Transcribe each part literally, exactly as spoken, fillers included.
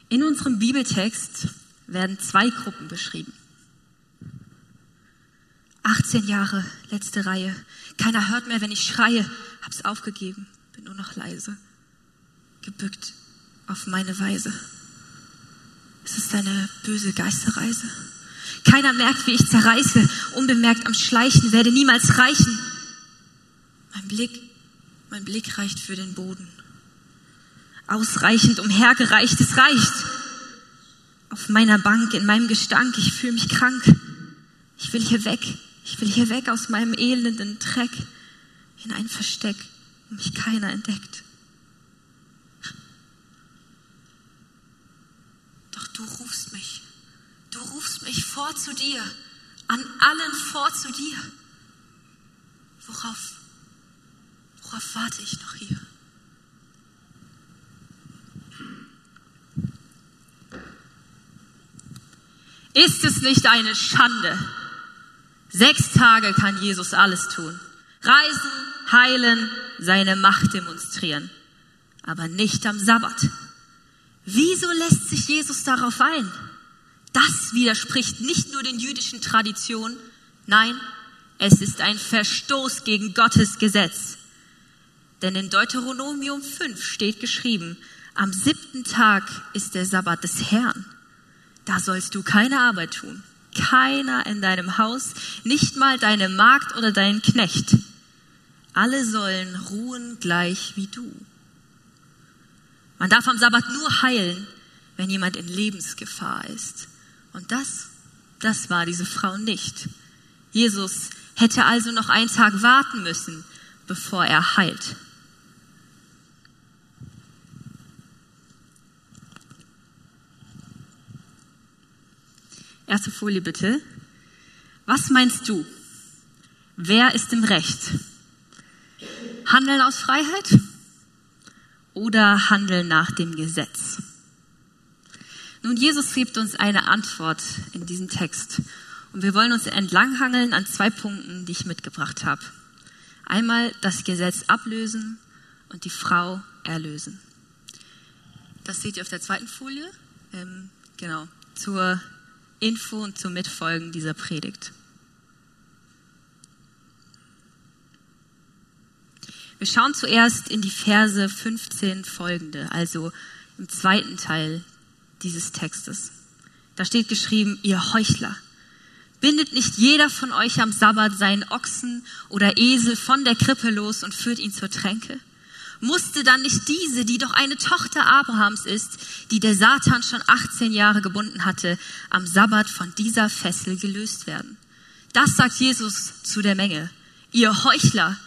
In unserem Bibeltext werden zwei Gruppen beschrieben. achtzehn Jahre, letzte Reihe. Keiner hört mehr, wenn ich schreie. Hab's aufgegeben, bin nur noch leise. Gebückt auf meine Weise. Es ist eine böse Geisterreise. Keiner merkt, wie ich zerreiße. Unbemerkt am Schleichen, werde niemals reichen. Mein Blick, mein Blick reicht für den Boden. Ausreichend umhergereicht, es reicht. Auf meiner Bank, in meinem Gestank, ich fühle mich krank. Ich will hier weg, ich will hier weg aus meinem elenden Dreck. In ein Versteck, wo mich keiner entdeckt. Doch du rufst mich, du rufst mich vor zu dir, an allen vor zu dir. Worauf, worauf warte ich noch hier? Ist es nicht eine Schande? Sechs Tage kann Jesus alles tun. Reisen, heilen, seine Macht demonstrieren. Aber nicht am Sabbat. Wieso lässt sich Jesus darauf ein? Das widerspricht nicht nur den jüdischen Traditionen. Nein, es ist ein Verstoß gegen Gottes Gesetz. Denn in Deuteronomium fünf steht geschrieben, am siebten Tag ist der Sabbat des Herrn. Da sollst du keine Arbeit tun. Keiner in deinem Haus, nicht mal deine Magd oder dein Knecht. Alle sollen ruhen gleich wie du. Man darf am Sabbat nur heilen, wenn jemand in Lebensgefahr ist. Und das, das war diese Frau nicht. Jesus hätte also noch einen Tag warten müssen, bevor er heilt. Erste Folie bitte. Was meinst du? Wer ist im Recht? Handeln aus Freiheit oder handeln nach dem Gesetz? Nun, Jesus gibt uns eine Antwort in diesem Text. Und wir wollen uns entlanghangeln an zwei Punkten, die ich mitgebracht habe. Einmal das Gesetz ablösen und die Frau erlösen. Das seht ihr auf der zweiten Folie. Ähm, genau, zur Info und zum Mitfolgen dieser Predigt. Wir schauen zuerst in die Verse fünfzehn folgende, also im zweiten Teil dieses Textes. Da steht geschrieben, ihr Heuchler, bindet nicht jeder von euch am Sabbat seinen Ochsen oder Esel von der Krippe los und führt ihn zur Tränke? Musste dann nicht diese, die doch eine Tochter Abrahams ist, die der Satan schon achtzehn Jahre gebunden hatte, am Sabbat von dieser Fessel gelöst werden? Das sagt Jesus zu der Menge. Ihr Heuchler.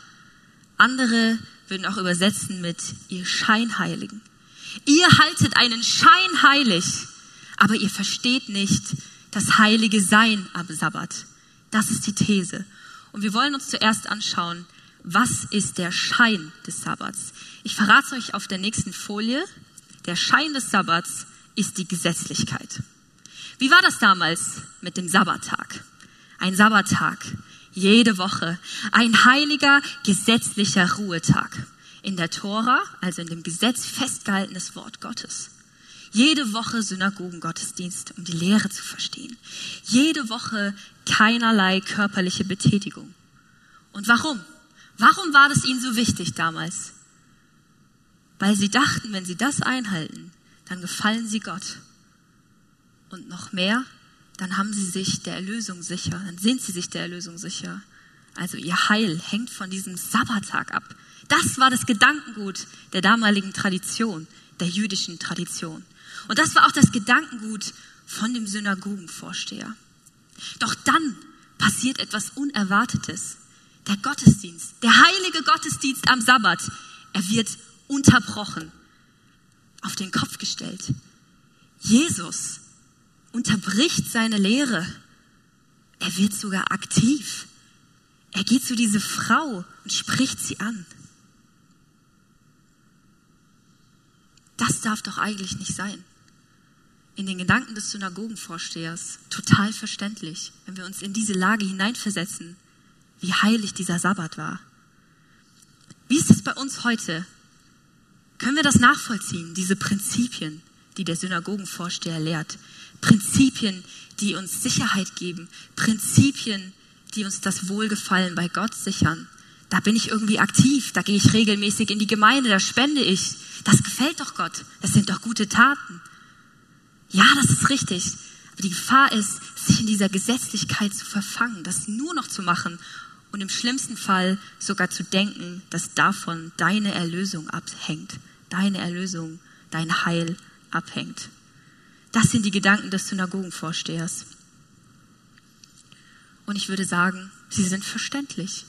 Andere würden auch übersetzen mit ihr Scheinheiligen. Ihr haltet einen Schein heilig, aber ihr versteht nicht das heilige Sein am Sabbat. Das ist die These. Und wir wollen uns zuerst anschauen, was ist der Schein des Sabbats? Ich verrate es euch auf der nächsten Folie. Der Schein des Sabbats ist die Gesetzlichkeit. Wie war das damals mit dem Sabbattag? Ein Sabbattag, jede Woche, ein heiliger, gesetzlicher Ruhetag. In der Tora, also in dem Gesetz, festgehaltenes Wort Gottes. Jede Woche Synagogengottesdienst, um die Lehre zu verstehen. Jede Woche keinerlei körperliche Betätigung. Und warum? Warum war das ihnen so wichtig damals? Weil sie dachten, wenn sie das einhalten, dann gefallen sie Gott. Und noch mehr, dann haben sie sich der Erlösung sicher, dann sind sie sich der Erlösung sicher. Also ihr Heil hängt von diesem Sabbattag ab. Das war das Gedankengut der damaligen Tradition, der jüdischen Tradition. Und das war auch das Gedankengut von dem Synagogenvorsteher. Doch dann passiert etwas Unerwartetes. Der Gottesdienst, der heilige Gottesdienst am Sabbat, er wird unterbrochen, auf den Kopf gestellt. Jesus unterbricht seine Lehre. Er wird sogar aktiv. Er geht zu dieser Frau und spricht sie an. Das darf doch eigentlich nicht sein. In den Gedanken des Synagogenvorstehers total verständlich, wenn wir uns in diese Lage hineinversetzen, wie heilig dieser Sabbat war. Wie ist es bei uns heute? Können wir das nachvollziehen, diese Prinzipien, die der Synagogenvorsteher lehrt. Prinzipien, die uns Sicherheit geben. Prinzipien, die uns das Wohlgefallen bei Gott sichern. Da bin ich irgendwie aktiv, da gehe ich regelmäßig in die Gemeinde, da spende ich. Das gefällt doch Gott. Das sind doch gute Taten. Ja, das ist richtig. Aber die Gefahr ist, sich in dieser Gesetzlichkeit zu verfangen, das nur noch zu machen und im schlimmsten Fall sogar zu denken, dass davon deine Erlösung abhängt. Deine Erlösung, dein Heil abhängt. Das sind die Gedanken des Synagogenvorstehers. Und ich würde sagen, sie sind verständlich.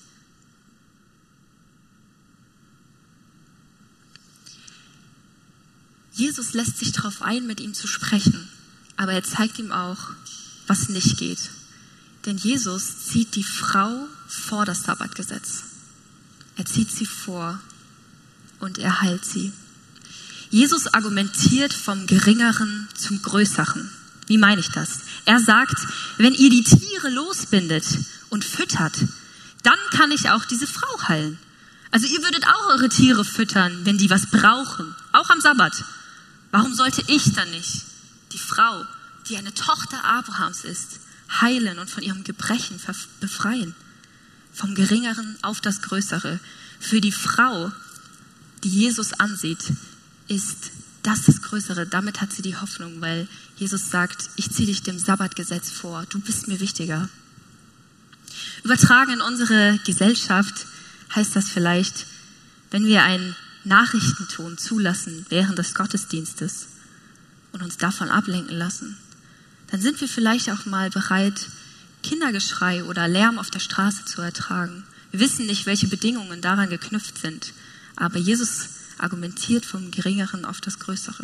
Jesus lässt sich darauf ein, mit ihm zu sprechen, aber er zeigt ihm auch, was nicht geht. Denn Jesus zieht die Frau vor das Sabbatgesetz. Er zieht sie vor und er heilt sie. Jesus argumentiert vom Geringeren zum Größeren. Wie meine ich das? Er sagt, wenn ihr die Tiere losbindet und füttert, dann kann ich auch diese Frau heilen. Also ihr würdet auch eure Tiere füttern, wenn die was brauchen, auch am Sabbat. Warum sollte ich dann nicht die Frau, die eine Tochter Abrahams ist, heilen und von ihrem Gebrechen befreien? Vom Geringeren auf das Größere. Für die Frau, die Jesus ansieht, ist das das Größere. Damit hat sie die Hoffnung, weil Jesus sagt, ich ziehe dich dem Sabbatgesetz vor, du bist mir wichtiger. Übertragen in unsere Gesellschaft heißt das vielleicht, wenn wir einen Nachrichtenton zulassen während des Gottesdienstes und uns davon ablenken lassen, dann sind wir vielleicht auch mal bereit, Kindergeschrei oder Lärm auf der Straße zu ertragen. Wir wissen nicht, welche Bedingungen daran geknüpft sind, aber Jesus argumentiert vom Geringeren auf das Größere.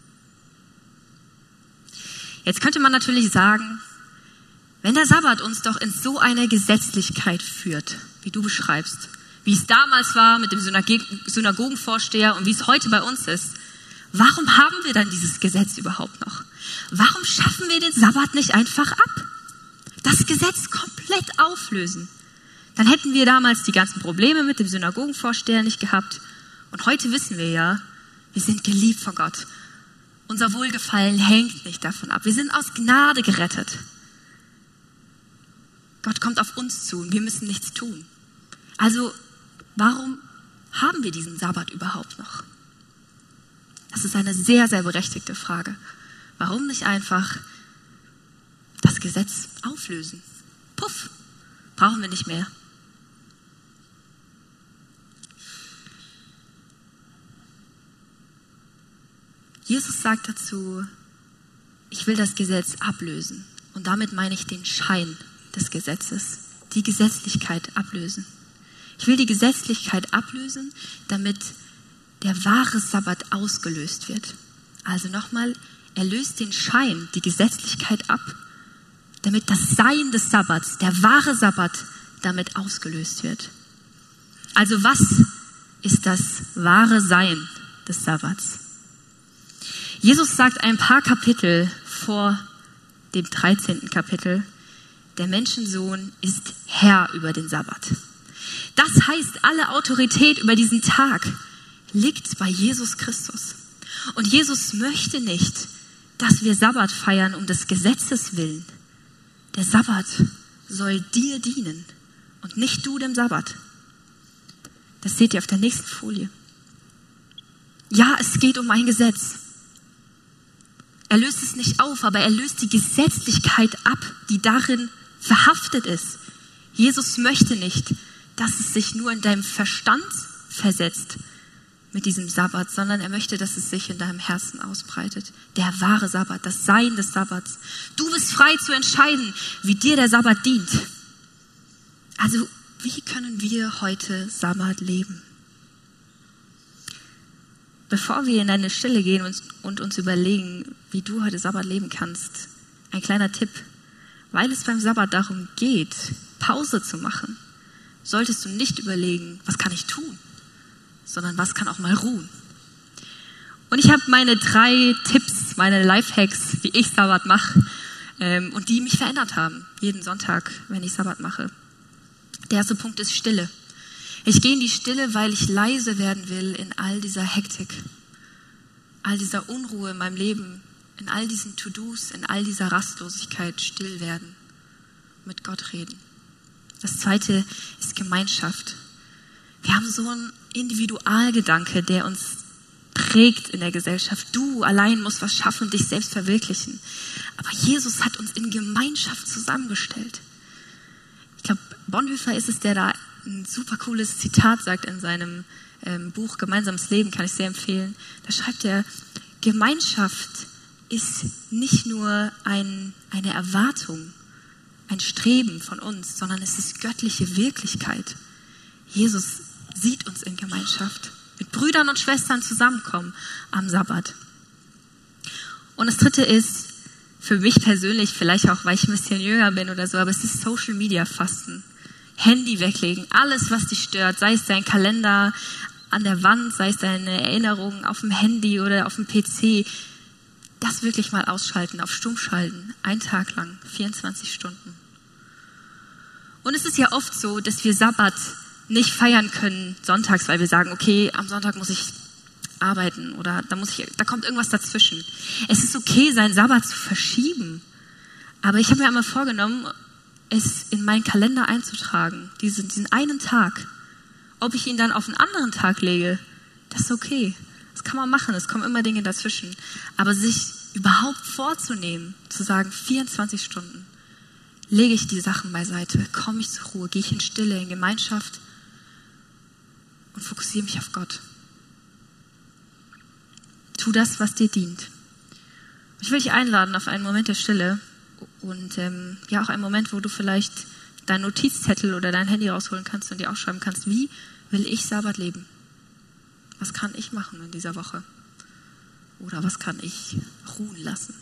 Jetzt könnte man natürlich sagen, wenn der Sabbat uns doch in so eine Gesetzlichkeit führt, wie du beschreibst, wie es damals war mit dem Synagogenvorsteher und wie es heute bei uns ist, warum haben wir dann dieses Gesetz überhaupt noch? Warum schaffen wir den Sabbat nicht einfach ab? Das Gesetz komplett auflösen. Dann hätten wir damals die ganzen Probleme mit dem Synagogenvorsteher nicht gehabt. Und heute wissen wir ja, wir sind geliebt von Gott. Unser Wohlgefallen hängt nicht davon ab. Wir sind aus Gnade gerettet. Gott kommt auf uns zu und wir müssen nichts tun. Also, warum haben wir diesen Sabbat überhaupt noch? Das ist eine sehr, sehr berechtigte Frage. Warum nicht einfach das Gesetz auflösen? Puff, brauchen wir nicht mehr. Jesus sagt dazu, ich will das Gesetz ablösen. Und damit meine ich den Schein des Gesetzes, die Gesetzlichkeit ablösen. Ich will die Gesetzlichkeit ablösen, damit der wahre Sabbat ausgelöst wird. Also nochmal, er löst den Schein, die Gesetzlichkeit ab, damit das Sein des Sabbats, der wahre Sabbat, damit ausgelöst wird. Also was ist das wahre Sein des Sabbats? Jesus sagt ein paar Kapitel vor dem dreizehnten Kapitel, der Menschensohn ist Herr über den Sabbat. Das heißt, alle Autorität über diesen Tag liegt bei Jesus Christus. Und Jesus möchte nicht, dass wir Sabbat feiern um des Gesetzes willen. Der Sabbat soll dir dienen und nicht du dem Sabbat. Das seht ihr auf der nächsten Folie. Ja, es geht um ein Gesetz. Er löst es nicht auf, aber er löst die Gesetzlichkeit ab, die darin verhaftet ist. Jesus möchte nicht, dass es sich nur in deinem Verstand versetzt mit diesem Sabbat, sondern er möchte, dass es sich in deinem Herzen ausbreitet. Der wahre Sabbat, das Sein des Sabbats. Du bist frei zu entscheiden, wie dir der Sabbat dient. Also, wie können wir heute Sabbat leben? Bevor wir in eine Stille gehen und, und uns überlegen, wie du heute Sabbat leben kannst, ein kleiner Tipp. Weil es beim Sabbat darum geht, Pause zu machen, solltest du nicht überlegen, was kann ich tun, sondern was kann auch mal ruhen. Und ich habe meine drei Tipps, meine Lifehacks, wie ich Sabbat mache ähm, und die mich verändert haben, jeden Sonntag, wenn ich Sabbat mache. Der erste Punkt ist Stille. Ich gehe in die Stille, weil ich leise werden will in all dieser Hektik. all dieser Unruhe in meinem Leben, in all diesen To-Dos, in all dieser Rastlosigkeit still werden, mit Gott reden. Das zweite ist Gemeinschaft. Wir haben so einen Individualgedanke, der uns prägt in der Gesellschaft. Du allein musst was schaffen und dich selbst verwirklichen. Aber Jesus hat uns in Gemeinschaft zusammengestellt. Ich glaube, Bonhoeffer ist es, der da ein super cooles Zitat sagt in seinem ähm, Buch Gemeinsames Leben, kann ich sehr empfehlen. Da schreibt er, Gemeinschaft ist nicht nur ein, eine Erwartung, ein Streben von uns, sondern es ist göttliche Wirklichkeit. Jesus sieht uns in Gemeinschaft, mit Brüdern und Schwestern zusammenkommen am Sabbat. Und das dritte ist, für mich persönlich, vielleicht auch, weil ich ein bisschen jünger bin oder so, aber es ist Social Media Fasten. Handy weglegen, alles, was dich stört, sei es dein Kalender an der Wand, sei es deine Erinnerungen auf dem Handy oder auf dem P C, das wirklich mal ausschalten, auf Stumm schalten, einen Tag lang, vierundzwanzig Stunden. Und es ist ja oft so, dass wir Sabbat nicht feiern können sonntags, weil wir sagen, okay, am Sonntag muss ich arbeiten oder da muss ich, da kommt irgendwas dazwischen. Es ist okay, seinen Sabbat zu verschieben, aber ich habe mir einmal vorgenommen, es in meinen Kalender einzutragen, diesen, diesen einen Tag. Ob ich ihn dann auf einen anderen Tag lege, das ist okay. Das kann man machen, es kommen immer Dinge dazwischen. Aber sich überhaupt vorzunehmen, zu sagen, vierundzwanzig Stunden, lege ich die Sachen beiseite, komme ich zur Ruhe, gehe ich in Stille, in Gemeinschaft und fokussiere mich auf Gott. Tu das, was dir dient. Ich will dich einladen auf einen Moment der Stille und ähm, ja auch einen Moment, wo du vielleicht deinen Notizzettel oder dein Handy rausholen kannst und dir aufschreiben kannst, wie will ich Sabbat leben? Was kann ich machen in dieser Woche? Oder was kann ich ruhen lassen?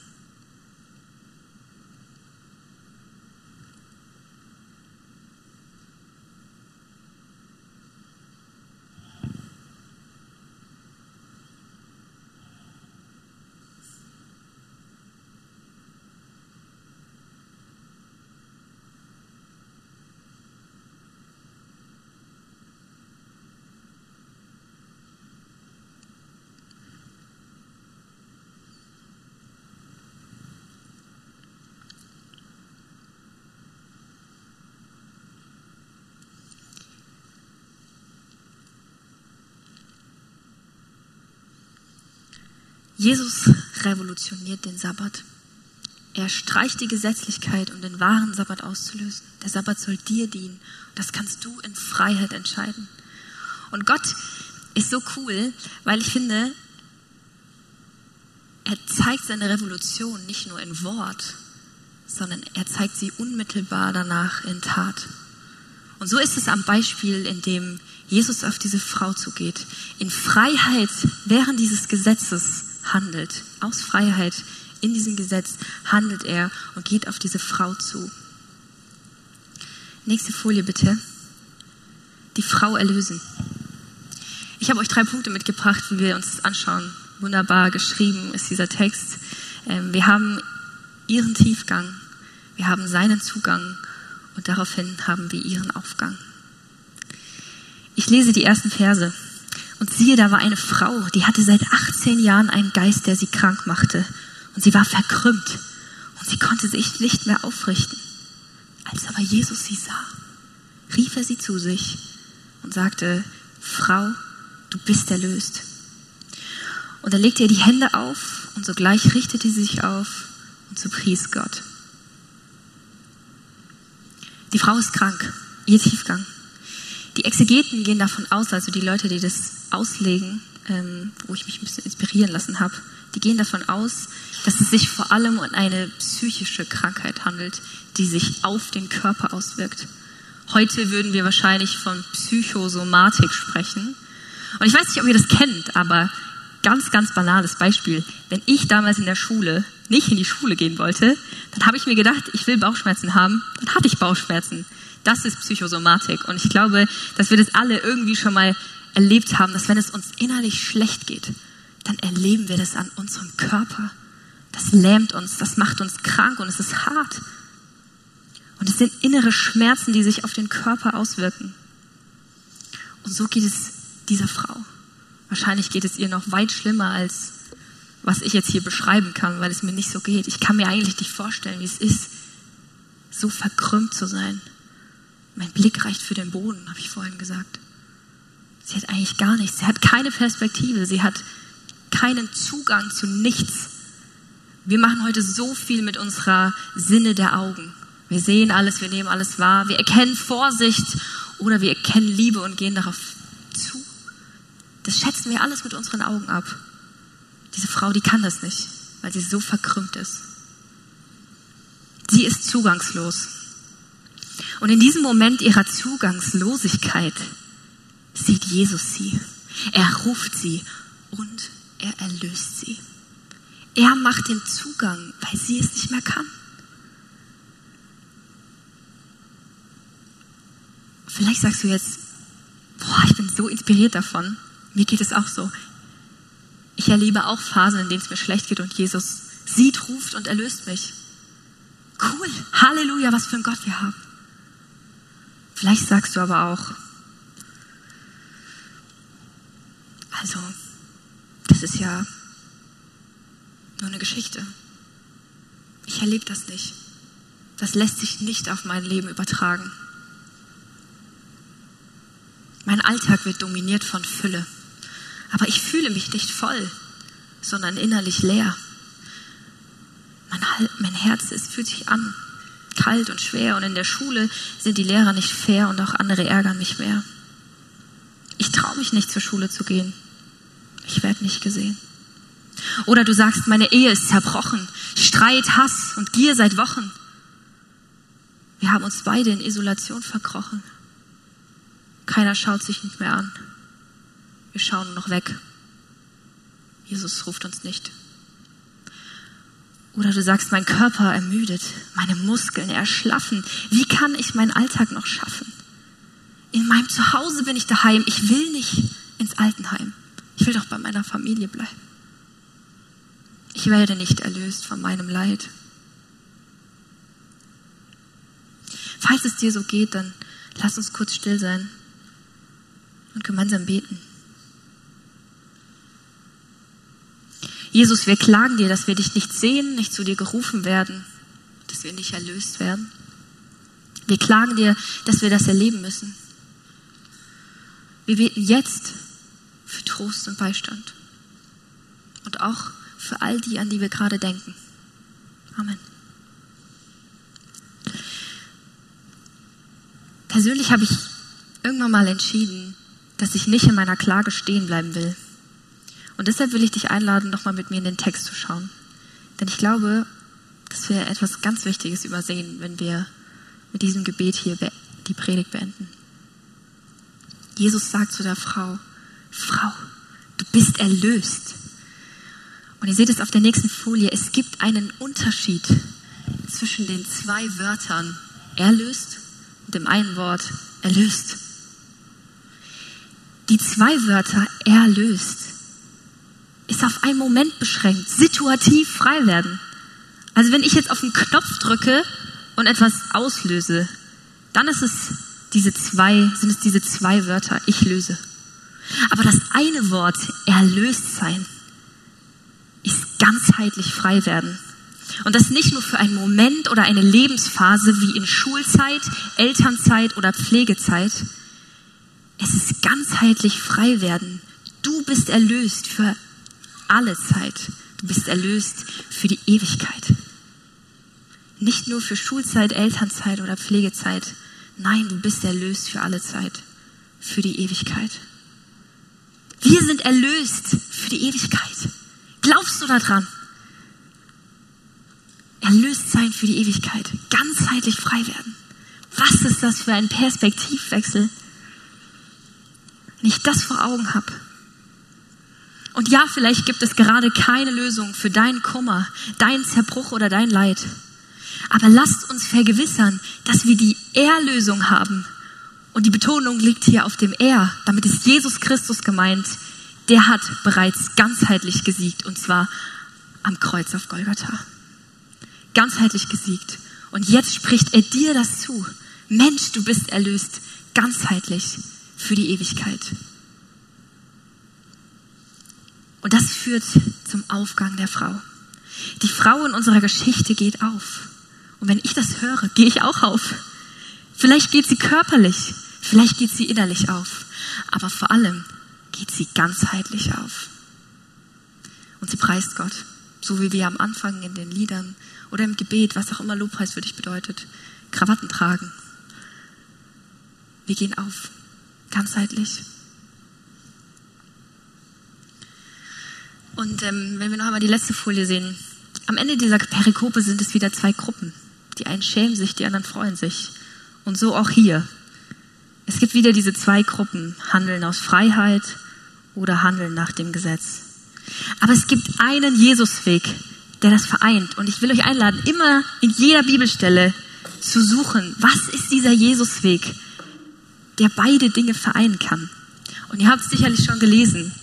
Jesus revolutioniert den Sabbat. Er streicht die Gesetzlichkeit, um den wahren Sabbat auszulösen. Der Sabbat soll dir dienen. Das kannst du in Freiheit entscheiden. Und Gott ist so cool, weil ich finde, er zeigt seine Revolution nicht nur in Wort, sondern er zeigt sie unmittelbar danach in Tat. Und so ist es am Beispiel, in dem Jesus auf diese Frau zugeht. In Freiheit während dieses Gesetzes handelt. Aus Freiheit in diesem Gesetz handelt er und geht auf diese Frau zu. Nächste Folie bitte. Die Frau erlösen. Ich habe euch drei Punkte mitgebracht, wie wir uns das anschauen. Wunderbar geschrieben ist dieser Text. Wir haben ihren Tiefgang, wir haben seinen Zugang und daraufhin haben wir ihren Aufgang. Ich lese die ersten Verse. Und siehe, da war eine Frau, die hatte seit achtzehn Jahren einen Geist, der sie krank machte. Und sie war verkrümmt und sie konnte sich nicht mehr aufrichten. Als aber Jesus sie sah, rief er sie zu sich und sagte, Frau, du bist erlöst. Und er legte ihr die Hände auf und sogleich richtete sie sich auf und so pries Gott. Die Frau ist krank, ihr Tiefgang. Die Exegeten gehen davon aus, also die Leute, die das auslegen, ähm, wo ich mich ein bisschen inspirieren lassen habe, die gehen davon aus, dass es sich vor allem um eine psychische Krankheit handelt, die sich auf den Körper auswirkt. Heute würden wir wahrscheinlich von Psychosomatik sprechen. Und ich weiß nicht, ob ihr das kennt, aber ganz, ganz banales Beispiel. Wenn ich damals in der Schule nicht in die Schule gehen wollte, dann habe ich mir gedacht, ich will Bauchschmerzen haben, dann hatte ich Bauchschmerzen. Das ist Psychosomatik. Und ich glaube, dass wir das alle irgendwie schon mal erlebt haben, dass wenn es uns innerlich schlecht geht, dann erleben wir das an unserem Körper. Das lähmt uns, das macht uns krank und es ist hart. Und es sind innere Schmerzen, die sich auf den Körper auswirken. Und so geht es dieser Frau. Wahrscheinlich geht es ihr noch weit schlimmer als was ich jetzt hier beschreiben kann, weil es mir nicht so geht. Ich kann mir eigentlich nicht vorstellen, wie es ist, so verkrümmt zu sein. Mein Blick reicht für den Boden, habe ich vorhin gesagt. Sie hat eigentlich gar nichts. Sie hat keine Perspektive. Sie hat keinen Zugang zu nichts. Wir machen heute so viel mit unserer Sinne der Augen. Wir sehen alles, wir nehmen alles wahr. Wir erkennen Vorsicht oder wir erkennen Liebe und gehen darauf zu. Das schätzen wir alles mit unseren Augen ab. Diese Frau, die kann das nicht, weil sie so verkrümmt ist. Sie ist zugangslos. Und in diesem Moment ihrer Zugangslosigkeit sieht Jesus sie. Er ruft sie und er erlöst sie. Er macht den Zugang, weil sie es nicht mehr kann. Vielleicht sagst du jetzt, boah, ich bin so inspiriert davon. Mir geht es auch so. Ich erlebe auch Phasen, in denen es mir schlecht geht und Jesus sieht, ruft und erlöst mich. Cool, Halleluja, was für ein Gott wir haben. Vielleicht sagst du aber auch, also, das ist ja nur eine Geschichte. Ich erlebe das nicht. Das lässt sich nicht auf mein Leben übertragen. Mein Alltag wird dominiert von Fülle. Aber ich fühle mich nicht voll, sondern innerlich leer. Mein, mein Herz es fühlt sich an, kalt und schwer. Und in der Schule sind die Lehrer nicht fair und auch andere ärgern mich mehr. Ich traue mich nicht, zur Schule zu gehen. Ich werde nicht gesehen. Oder du sagst, meine Ehe ist zerbrochen. Streit, Hass und Gier seit Wochen. Wir haben uns beide in Isolation verkrochen. Keiner schaut sich nicht mehr an. Wir schauen nur noch weg. Jesus ruft uns nicht. Oder du sagst, mein Körper ermüdet, meine Muskeln erschlaffen. Wie kann ich meinen Alltag noch schaffen? In meinem Zuhause bin ich daheim. Ich will nicht ins Altenheim. Ich will doch bei meiner Familie bleiben. Ich werde nicht erlöst von meinem Leid. Falls es dir so geht, dann lass uns kurz still sein und gemeinsam beten. Jesus, wir klagen dir, dass wir dich nicht sehen, nicht zu dir gerufen werden, dass wir nicht erlöst werden. Wir klagen dir, dass wir das erleben müssen. Wir beten jetzt für Trost und Beistand. Und auch für all die, an die wir gerade denken. Amen. Persönlich habe ich irgendwann mal entschieden, dass ich nicht in meiner Klage stehen bleiben will. Und deshalb will ich dich einladen, nochmal mit mir in den Text zu schauen. Denn ich glaube, dass wir etwas ganz Wichtiges übersehen, wenn wir mit diesem Gebet hier die Predigt beenden. Jesus sagt zu der Frau, Frau, du bist erlöst. Und ihr seht es auf der nächsten Folie, es gibt einen Unterschied zwischen den zwei Wörtern erlöst und dem einen Wort erlöst. Die zwei Wörter erlöst ist auf einen Moment beschränkt, situativ frei werden. Also wenn ich jetzt auf den Knopf drücke und etwas auslöse, dann ist es diese zwei, sind es diese zwei Wörter, ich löse. Aber das eine Wort, erlöst sein, ist ganzheitlich frei werden. Und das nicht nur für einen Moment oder eine Lebensphase wie in Schulzeit, Elternzeit oder Pflegezeit. Es ist ganzheitlich frei werden. Du bist erlöst für alle Zeit. Du bist erlöst für die Ewigkeit. Nicht nur für Schulzeit, Elternzeit oder Pflegezeit. Nein, du bist erlöst für alle Zeit. Für die Ewigkeit. Wir sind erlöst für die Ewigkeit. Glaubst du daran? Erlöst sein für die Ewigkeit. Ganzheitlich frei werden. Was ist das für ein Perspektivwechsel? Wenn ich das vor Augen habe. Und ja, vielleicht gibt es gerade keine Lösung für deinen Kummer, deinen Zerbruch oder dein Leid. Aber lasst uns vergewissern, dass wir die Erlösung haben. Und die Betonung liegt hier auf dem Er. Damit ist Jesus Christus gemeint. Der hat bereits ganzheitlich gesiegt. Und zwar am Kreuz auf Golgatha. Ganzheitlich gesiegt. Und jetzt spricht er dir das zu. Mensch, du bist erlöst. Ganzheitlich für die Ewigkeit. Und das führt zum Aufgang der Frau. Die Frau in unserer Geschichte geht auf. Und wenn ich das höre, gehe ich auch auf. Vielleicht geht sie körperlich, vielleicht geht sie innerlich auf. Aber vor allem geht sie ganzheitlich auf. Und sie preist Gott. So wie wir am Anfang in den Liedern oder im Gebet, was auch immer Lobpreis für dich bedeutet, Krawatten tragen. Wir gehen auf, ganzheitlich. Und ähm, wenn wir noch einmal die letzte Folie sehen, am Ende dieser Perikope sind es wieder zwei Gruppen. Die einen schämen sich, die anderen freuen sich. Und so auch hier. Es gibt wieder diese zwei Gruppen, Handeln aus Freiheit oder Handeln nach dem Gesetz. Aber es gibt einen Jesusweg, der das vereint. Und ich will euch einladen, immer in jeder Bibelstelle zu suchen, was ist dieser Jesusweg, der beide Dinge vereinen kann. Und ihr habt es sicherlich schon gelesen.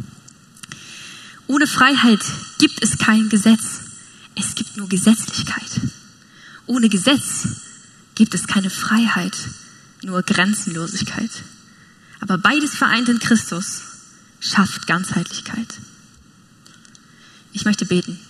Ohne Freiheit gibt es kein Gesetz. Es gibt nur Gesetzlichkeit. Ohne Gesetz gibt es keine Freiheit, nur Grenzenlosigkeit. Aber beides vereint in Christus schafft Ganzheitlichkeit. Ich möchte beten.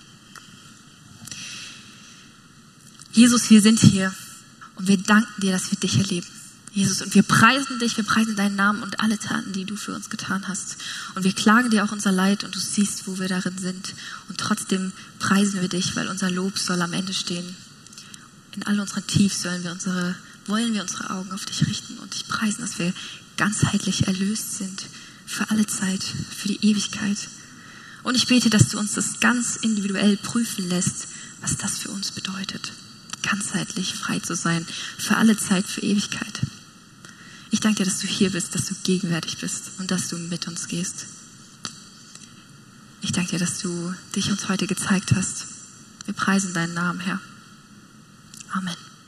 Jesus, wir sind hier und wir danken dir, dass wir dich erleben. Jesus, und wir preisen dich, wir preisen deinen Namen und alle Taten, die du für uns getan hast. Und wir klagen dir auch unser Leid und du siehst, wo wir darin sind. Und trotzdem preisen wir dich, weil unser Lob soll am Ende stehen. In all unseren Tiefs sollen wir unsere, wollen wir unsere Augen auf dich richten und dich preisen, dass wir ganzheitlich erlöst sind für alle Zeit, für die Ewigkeit. Und ich bete, dass du uns das ganz individuell prüfen lässt, was das für uns bedeutet, ganzheitlich frei zu sein, für alle Zeit, für Ewigkeit. Ich danke dir, dass du hier bist, dass du gegenwärtig bist und dass du mit uns gehst. Ich danke dir, dass du dich uns heute gezeigt hast. Wir preisen deinen Namen, Herr. Amen.